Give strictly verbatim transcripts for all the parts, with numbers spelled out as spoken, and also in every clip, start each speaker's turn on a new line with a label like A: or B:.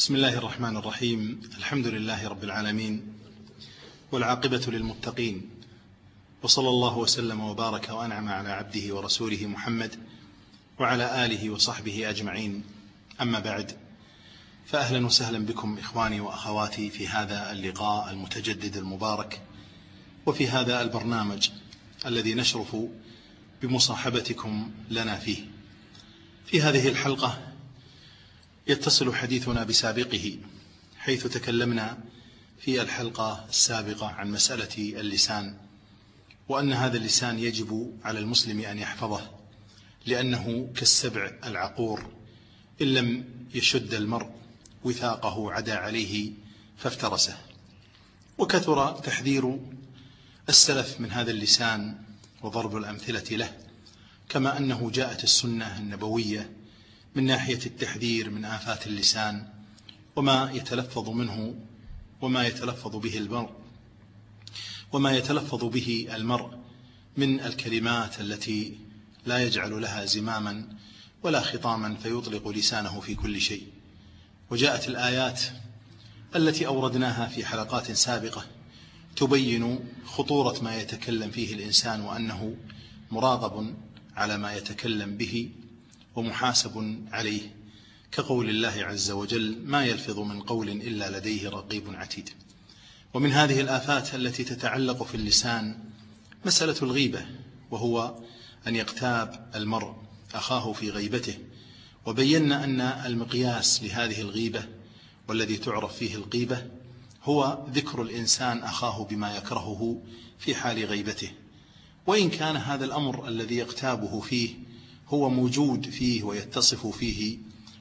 A: بسم الله الرحمن الرحيم. الحمد لله رب العالمين، والعاقبة للمتقين، وصلى الله وسلم وبارك وأنعم على عبده ورسوله محمد وعلى آله وصحبه أجمعين. أما بعد، فأهلا وسهلا بكم إخواني وأخواتي في هذا اللقاء المتجدد المبارك، وفي هذا البرنامج الذي نشرف بمصاحبتكم لنا فيه. في هذه الحلقة يتصل حديثنا بسابقه، حيث تكلمنا في الحلقة السابقة عن مسألة اللسان، وأن هذا اللسان يجب على المسلم أن يحفظه، لأنه كالسبع العقور، إن لم يشد المرء وثاقه عدا عليه فافترسه. وكثر تحذير السلف من هذا اللسان وضرب الأمثلة له، كما أنه جاءت السنة النبوية من ناحية التحذير من آفات اللسان وما يتلفظ منه وما يتلفظ به المرء وما يتلفظ به المرء من الكلمات التي لا يجعل لها زماما ولا خطاما فيطلق لسانه في كل شيء. وجاءت الآيات التي أوردناها في حلقات سابقة تبين خطورة ما يتكلم فيه الإنسان، وأنه مراقب على ما يتكلم به ومحاسب عليه، كقول الله عز وجل: ما يلفظ من قول إلا لديه رقيب عتيد. ومن هذه الآفات التي تتعلق في اللسان مسألة الغيبة، وهو أن يغتاب المرء أخاه في غيبته. وبينا أن المقياس لهذه الغيبة والذي تعرف فيه الغيبة هو ذكر الإنسان أخاه بما يكرهه في حال غيبته، وإن كان هذا الأمر الذي يغتابه فيه هو موجود فيه ويتصف فيه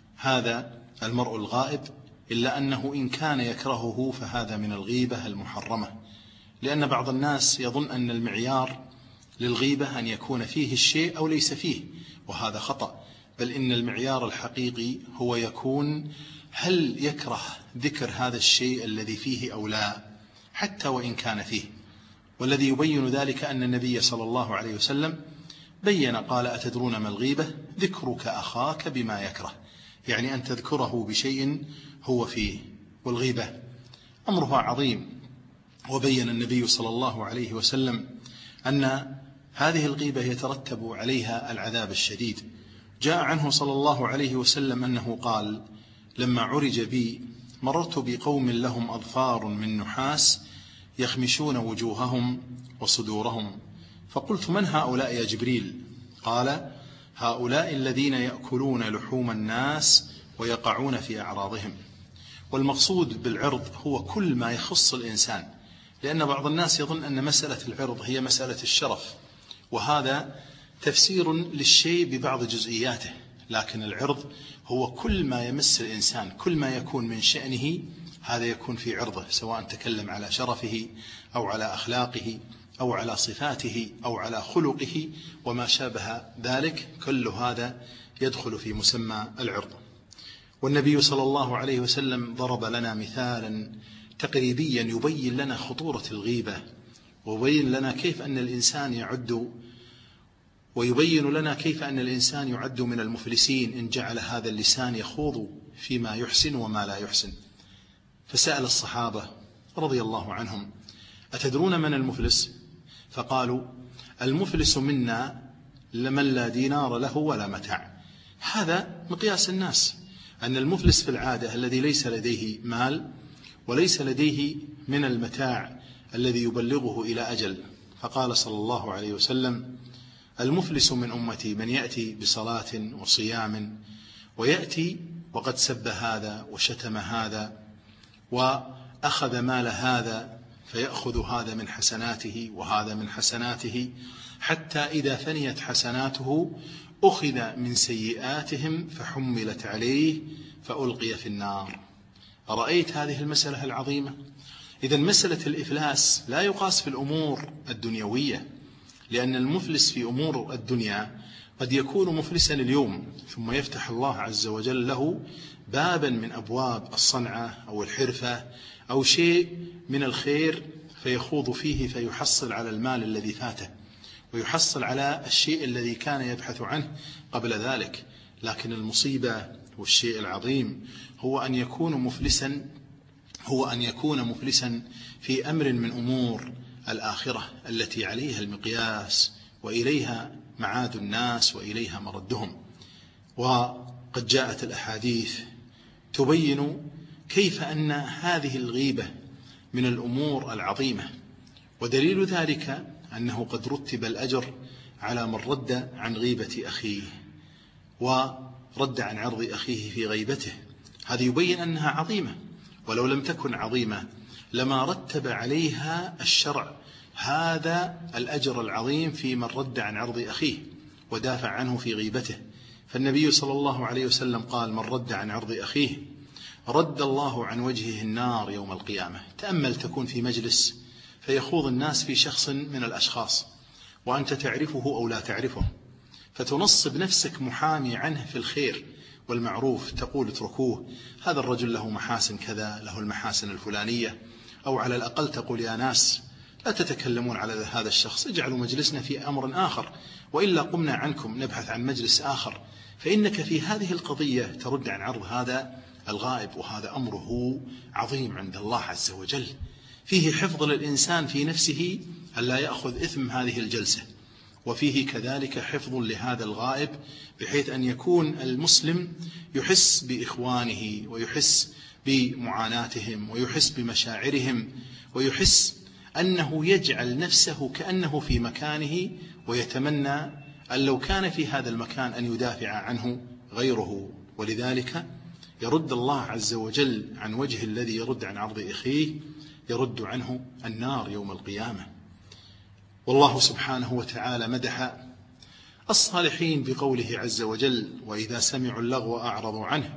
A: هذا المرء الغائب، إلا أنه إن كان يكرهه فهذا من الغيبة المحرمة، لأن بعض الناس يظن أن المعيار للغيبة أن يكون فيه الشيء أو ليس فيه، وهذا خطأ. بل إن المعيار الحقيقي هو يكون هل يكره ذكر هذا الشيء الذي فيه أو لا، حتى وإن كان فيه. والذي يبين ذلك أن النبي صلى الله عليه وسلم بين، قال: أتدرون ما الغيبة؟ ذكرك أخاك بما يكره، يعني أن تذكره بشيء هو فيه. والغيبة أمرها عظيم، وبين النبي صلى الله عليه وسلم أن هذه الغيبة يترتب عليها العذاب الشديد. جاء عنه صلى الله عليه وسلم أنه قال: لما عرج بي مررت بقوم لهم أظفار من نحاس يخمشون وجوههم وصدورهم، فقلت: من هؤلاء يا جبريل؟ قال: هؤلاء الذين يأكلون لحوم الناس ويقعون في أعراضهم. والمقصود بالعرض هو كل ما يخص الإنسان، لأن بعض الناس يظن أن مسألة العرض هي مسألة الشرف، وهذا تفسير للشيء ببعض جزئياته، لكن العرض هو كل ما يمس الإنسان، كل ما يكون من شأنه هذا يكون في عرضه، سواء تكلم على شرفه أو على أخلاقه أو على صفاته أو على خلقه وما شابه ذلك، كل هذا يدخل في مسمى العرض. والنبي صلى الله عليه وسلم ضرب لنا مثالا تقريبيا يبين لنا خطورة الغيبة، ويبين لنا كيف أن الإنسان يعد ويبين لنا كيف أن الإنسان يعد من المفلسين إن جعل هذا اللسان يخوض فيما يحسن وما لا يحسن. فسأل الصحابة رضي الله عنهم: أتدرون من المفلس؟ فقالوا: المفلس منا لمن لا دينار له ولا متاع. هذا مقياس الناس، أن المفلس في العادة الذي ليس لديه مال وليس لديه من المتاع الذي يبلغه إلى أجل. فقال صلى الله عليه وسلم: المفلس من أمتي من يأتي بصلاة وصيام ويأتي وقد سب هذا وشتم هذا وأخذ مال هذا، فيأخذ هذا من حسناته وهذا من حسناته، حتى إذا فنيت حسناته أخذ من سيئاتهم فحملت عليه فألقي في النار. أرأيت هذه المسألة العظيمة؟ إذن مسألة الإفلاس لا يقاس في الأمور الدنيوية، لأن المفلس في أمور الدنيا قد يكون مفلسا اليوم، ثم يفتح الله عز وجل له بابا من أبواب الصنعة أو الحرفة أو شيء من الخير فيخوض فيه فيحصل على المال الذي فاته، ويحصل على الشيء الذي كان يبحث عنه قبل ذلك. لكن المصيبة والشيء العظيم هو أن يكون مفلسا هو أن يكون مفلسا في أمر من أمور الآخرة التي عليها المقياس وإليها معاد الناس وإليها مردهم. وقد جاءت الأحاديث تبين كيف أن هذه الغيبة من الأمور العظيمة، ودليل ذلك أنه قد رتب الأجر على من رد عن غيبة أخيه ورد عن عرض أخيه في غيبته. هذا يبين أنها عظيمة، ولو لم تكن عظيمة لما رتب عليها الشرع هذا الأجر العظيم في من رد عن عرض أخيه ودافع عنه في غيبته. فالنبي صلى الله عليه وسلم قال: من رد عن عرض أخيه رد الله عن وجهه النار يوم القيامة. تأمل تكون في مجلس فيخوض الناس في شخص من الأشخاص وأنت تعرفه أو لا تعرفه، فتنصب نفسك محامي عنه في الخير والمعروف، تقول اتركوه، هذا الرجل له محاسن كذا، له المحاسن الفلانية، أو على الأقل تقول يا ناس لا تتكلمون على هذا الشخص، اجعلوا مجلسنا في أمر آخر، وإلا قمنا عنكم نبحث عن مجلس آخر. فإنك في هذه القضية ترد عن عرض هذا الغائب، وهذا أمره عظيم عند الله عز وجل، فيه حفظ للإنسان في نفسه ألا يأخذ إثم هذه الجلسة، وفيه كذلك حفظ لهذا الغائب بحيث أن يكون المسلم يحس بإخوانه ويحس بمعاناتهم ويحس بمشاعرهم ويحس أنه يجعل نفسه كأنه في مكانه، ويتمنى أن لو كان في هذا المكان أن يدافع عنه غيره. ولذلك يرد الله عز وجل عن وجه الذي يرد عن عرض أخيه، يرد عنه النار يوم القيامة. والله سبحانه وتعالى مدح الصالحين بقوله عز وجل: وإذا سمعوا اللغو أعرضوا عنه.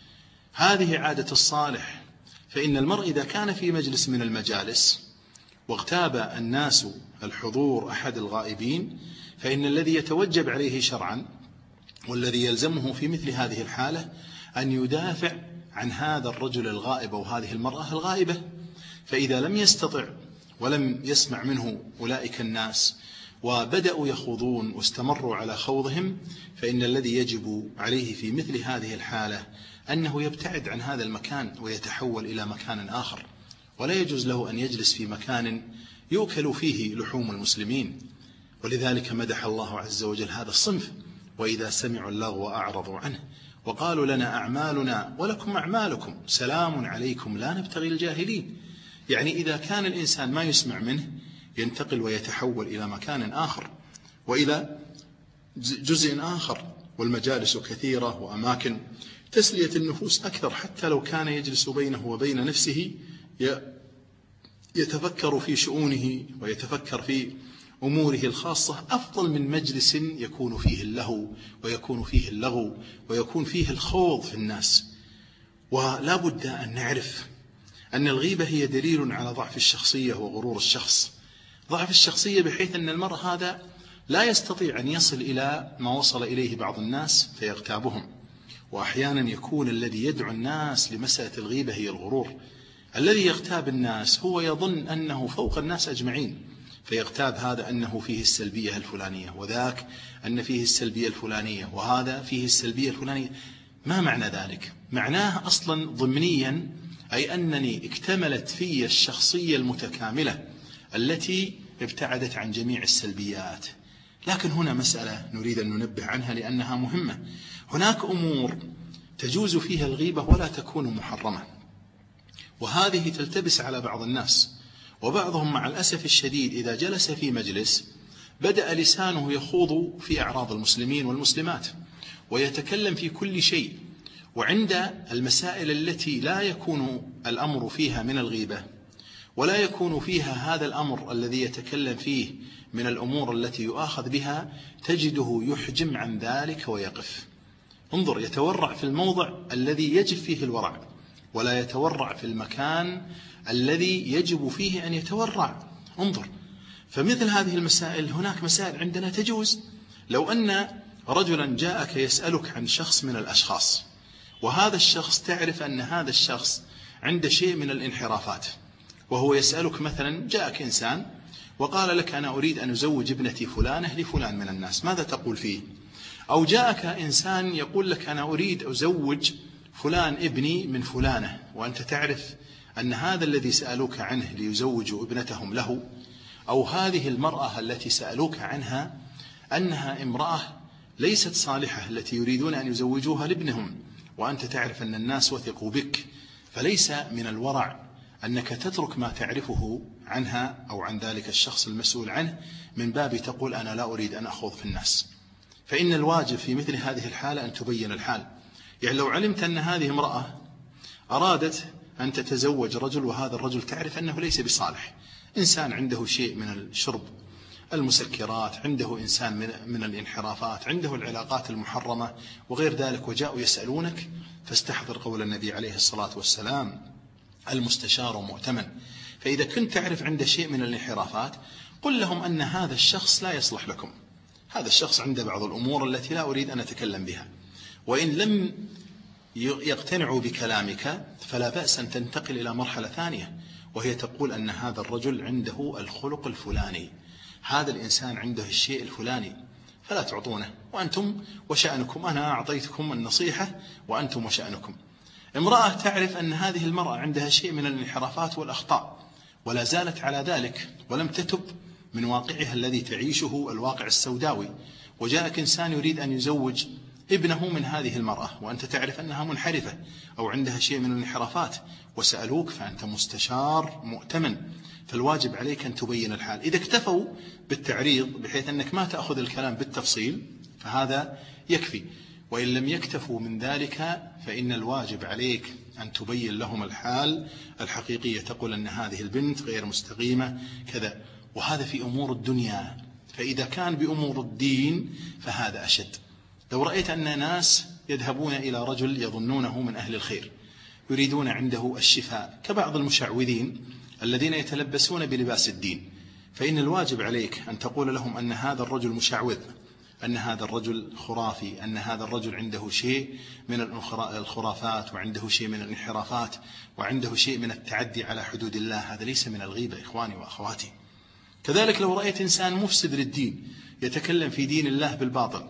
A: هذه عادة الصالح، فإن المرء إذا كان في مجلس من المجالس واغتاب الناس الحضور أحد الغائبين، فإن الذي يتوجب عليه شرعا والذي يلزمه في مثل هذه الحالة أن يدافع عن هذا الرجل الغائب أو هذه المرأة الغائبة. فإذا لم يستطع ولم يسمع منه أولئك الناس وبدأوا يخوضون واستمروا على خوضهم، فإن الذي يجب عليه في مثل هذه الحالة أنه يبتعد عن هذا المكان ويتحول إلى مكان آخر، ولا يجوز له أن يجلس في مكان يؤكل فيه لحوم المسلمين. ولذلك مدح الله عز وجل هذا الصنف: وإذا سمعوا اللغو أعرضوا عنه وقالوا لنا أعمالنا ولكم أعمالكم سلام عليكم لا نبتغي الجاهلين. يعني إذا كان الإنسان ما يسمع منه ينتقل ويتحول إلى مكان آخر وإلى جزء آخر. والمجالس كثيرة وأماكن تسلية النفوس أكثر، حتى لو كان يجلس بينه وبين نفسه يتفكر في شؤونه ويتفكر في أموره الخاصة، أفضل من مجلس يكون فيه اللهو ويكون فيه اللغو ويكون فيه الخوض في الناس. ولا بد أن نعرف أن الغيبة هي دليل على ضعف الشخصية وغرور الشخص، ضعف الشخصية بحيث أن المرء هذا لا يستطيع أن يصل إلى ما وصل إليه بعض الناس فيغتابهم. وأحيانا يكون الذي يدعو الناس لمسألة الغيبة هي الغرور. الذي يغتاب الناس هو يظن أنه فوق الناس أجمعين، فيغتاب هذا أنه فيه السلبية الفلانية، وذاك أن فيه السلبية الفلانية، وهذا فيه السلبية الفلانية. ما معنى ذلك؟ معناه أصلا ضمنيا أي أنني اكتملت في الشخصية المتكاملة التي ابتعدت عن جميع السلبيات. لكن هنا مسألة نريد أن ننبه عنها لأنها مهمة. هناك أمور تجوز فيها الغيبة ولا تكون محرمة، وهذه تلتبس على بعض الناس، وبعضهم مع الأسف الشديد إذا جلس في مجلس بدأ لسانه يخوض في أعراض المسلمين والمسلمات ويتكلم في كل شيء. وعند المسائل التي لا يكون الأمر فيها من الغيبة ولا يكون فيها هذا الأمر الذي يتكلم فيه من الأمور التي يؤاخذ بها، تجده يحجم عن ذلك ويقف. انظر، يتورع في الموضع الذي يجب فيه الورع، ولا يتورع في المكان الذي يجب فيه أن يتورع. انظر، فمثل هذه المسائل هناك مسائل عندنا تجوز. لو أن رجلا جاءك يسألك عن شخص من الأشخاص، وهذا الشخص تعرف أن هذا الشخص عنده شيء من الانحرافات، وهو يسألك مثلا، جاءك إنسان وقال لك أنا أريد أن أزوج ابنتي فلانة لفلان من الناس، ماذا تقول فيه؟ أو جاءك إنسان يقول لك أنا أريد أزوج فلان ابني من فلانة، وأنت تعرف أن هذا الذي سألوك عنه ليزوجوا ابنتهم له، أو هذه المرأة التي سألوك عنها أنها امرأة ليست صالحة التي يريدون أن يزوجوها لابنهم، وأنت تعرف أن الناس وثقوا بك، فليس من الورع أنك تترك ما تعرفه عنها أو عن ذلك الشخص المسؤول عنه من باب تقول أنا لا أريد أن أخوض في الناس. فإن الواجب في مثل هذه الحالة أن تبين الحال. يعني لو علمت أن هذه امرأة أرادت أن تتزوج رجل، وهذا الرجل تعرف أنه ليس بصالح، إنسان عنده شيء من الشرب المسكرات، عنده إنسان من, من الانحرافات، عنده العلاقات المحرمة وغير ذلك، وجاءوا يسألونك، فاستحضر قول النبي عليه الصلاة والسلام المستشار مؤتمن. فإذا كنت تعرف عنده شيء من الانحرافات قل لهم أن هذا الشخص لا يصلح لكم، هذا الشخص عنده بعض الأمور التي لا أريد أن أتكلم بها. وإن لم يقتنعوا بكلامك فلا بأس أن تنتقل إلى مرحلة ثانية، وهي تقول أن هذا الرجل عنده الخلق الفلاني، هذا الإنسان عنده الشيء الفلاني، فلا تعطونه، وأنتم وشأنكم، أنا أعطيتكم النصيحة وأنتم وشأنكم. امرأة تعرف أن هذه المرأة عندها شيء من الانحرافات والأخطاء ولا زالت على ذلك ولم تتب من واقعها الذي تعيشه الواقع السوداوي، وجاءك إنسان يريد أن يزوج ابنه من هذه المرأة، وأنت تعرف أنها منحرفة أو عندها شيء من الانحرافات وسألوك، فأنت مستشار مؤتمن، فالواجب عليك أن تبين الحال. إذا اكتفوا بالتعريض بحيث أنك ما تأخذ الكلام بالتفصيل فهذا يكفي، وإن لم يكتفوا من ذلك فإن الواجب عليك أن تبين لهم الحال الحقيقية، تقول أن هذه البنت غير مستقيمة كذا، وهذا في أمور الدنيا. فإذا كان بأمور الدين فهذا أشد. لو رأيت أن ناس يذهبون إلى رجل يظنونه من أهل الخير يريدون عنده الشفاء كبعض المشعوذين الذين يتلبسون بلباس الدين، فإن الواجب عليك أن تقول لهم أن هذا الرجل مشعوذ، أن هذا الرجل خرافي، أن هذا الرجل عنده شيء من الخرافات وعنده شيء من الانحرافات وعنده شيء من التعدي على حدود الله، هذا ليس من الغيبة إخواني وأخواتي. كذلك لو رأيت إنسان مفسد للدين يتكلم في دين الله بالباطل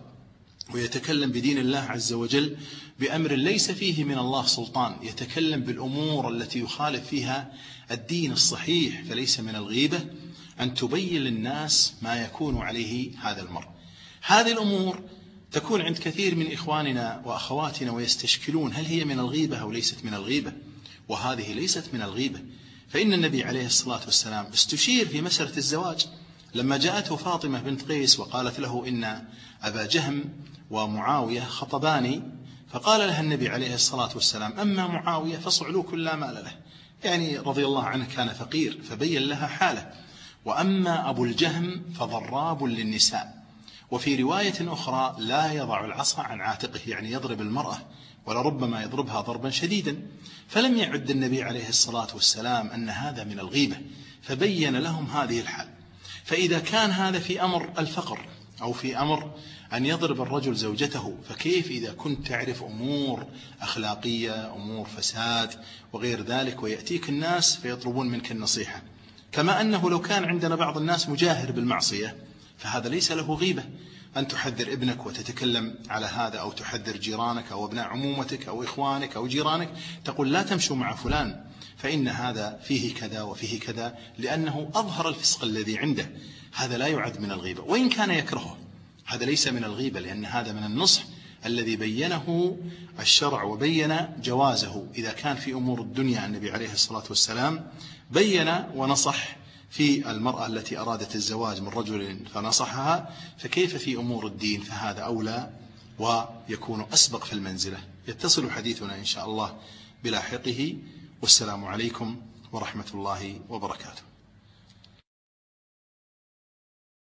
A: ويتكلم بدين الله عز وجل بأمر ليس فيه من الله سلطان، يتكلم بالأمور التي يخالف فيها الدين الصحيح، فليس من الغيبة أن تبين للناس ما يكون عليه هذا المرء. هذه الأمور تكون عند كثير من إخواننا وأخواتنا ويستشكلون هل هي من الغيبة أو ليست من الغيبة، وهذه ليست من الغيبة. فإن النبي عليه الصلاة والسلام استشير في مسألة الزواج لما جاءته فاطمة بنت قيس وقالت له إن أبا جهم ومعاوية خطباني، فقال لها النبي عليه الصلاة والسلام أما معاوية فصعلوك لا مال له، يعني رضي الله عنه كان فقير فبين لها حاله، وأما أبو الجهم فضراب للنساء، وفي رواية أخرى لا يضع العصا عن عاتقه، يعني يضرب المرأة ولربما يضربها ضربا شديدا. فلم يعد النبي عليه الصلاة والسلام أن هذا من الغيبة، فبين لهم هذه الحال. فإذا كان هذا في أمر الفقر أو في أمر أن يضرب الرجل زوجته، فكيف إذا كنت تعرف أمور أخلاقية، أمور فساد وغير ذلك، ويأتيك الناس فيطلبون منك النصيحة. كما أنه لو كان عندنا بعض الناس مجاهر بالمعصية فهذا ليس له غيبة أن تحذر ابنك وتتكلم على هذا، أو تحذر جيرانك أو ابناء عمومتك أو إخوانك أو جيرانك، تقول لا تمشوا مع فلان فإن هذا فيه كذا وفيه كذا، لأنه أظهر الفسق الذي عنده. هذا لا يعد من الغيبة وإن كان يكرهه، هذا ليس من الغيبة، لأن هذا من النصح الذي بينه الشرع وبين جوازه. إذا كان في أمور الدنيا النبي عليه الصلاة والسلام بين ونصح في المرأة التي أرادت الزواج من رجل فنصحها، فكيف في أمور الدين؟ فهذا أولى ويكون أسبق في المنزلة. يتصل حديثنا إن شاء الله بلاحقه، والسلام عليكم ورحمة الله وبركاته.